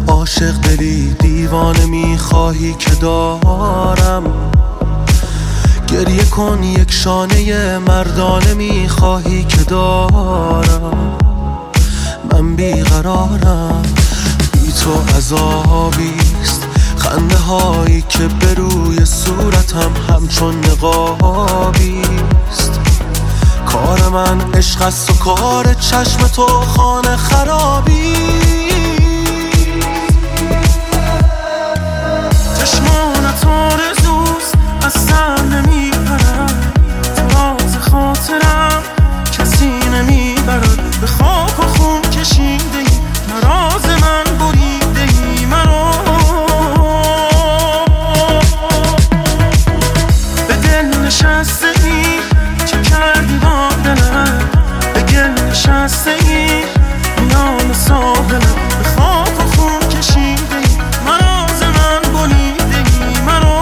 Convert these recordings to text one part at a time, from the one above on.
عاشق دلی دیوانه میخواهی که دارم، گریه کن یک شانه مردانه میخواهی که دارم. من بیقرارم، بی تو عذابیست، خنده هایی که به روی صورتم همچون نقابیست. کار من عشق است و کار چشم تو خانه خرابی. چشمانت آرزوست از سر نمیپرد، راز خاطرم کسی نمیبرد. به خاک و خون کشیده ای نراز من بریده ای مرا. به دل نشسته ای چه کردی با دلم، به گل نشسته ای میان ساحلم. به خاک و خون کشیده ای نراز من بریده ای مرا.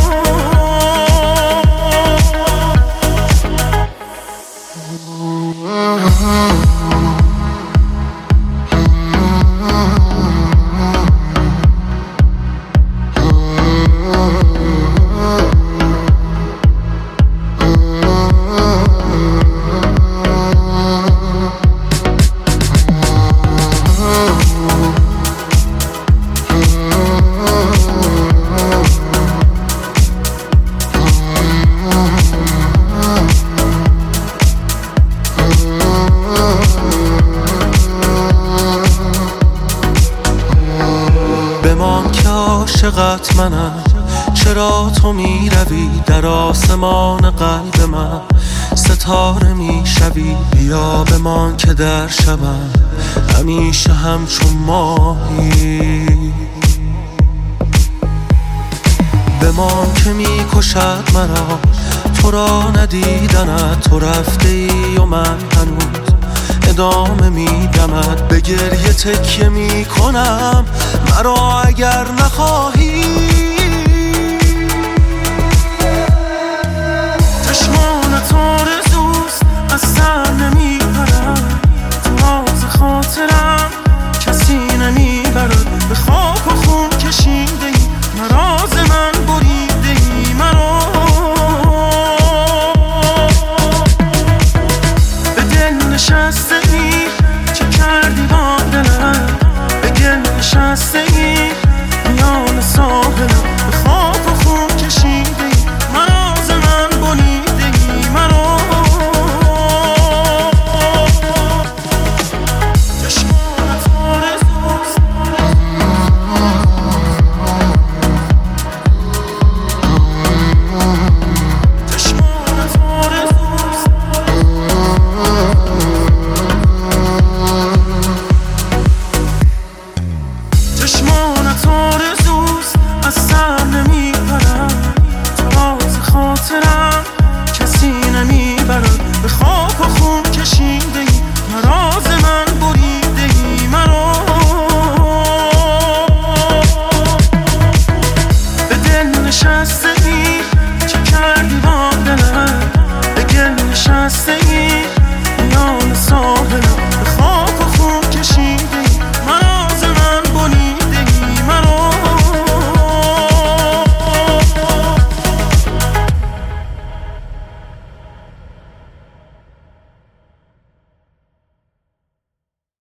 بمان که عاشقت منم، چرا تو می روی در آسمان قلب من، ستاره می شوی. بیا بمان که در شبم همیشه همچون ماهی. بمان که می کشد مرا تو را ندیدنت، تو رفته ای و من هنوز ادامه میدمد. به گریه تکیه میکنم مرا اگر نخواهی. چشمانت آرزوست از سر نمیپرد، تو راز خاطرم کسی نمیبرد. به خاک و خون کشیده ای نراز من بریده ای مرا. به دل نشسته ای چه کردی با دلم، به گل نشسته ای میان ساحلم. به خاک و خون کشیده ای نراز من بریده ای مرا. چشمانت آرزوست، چشمانت آرزوست. چشمانت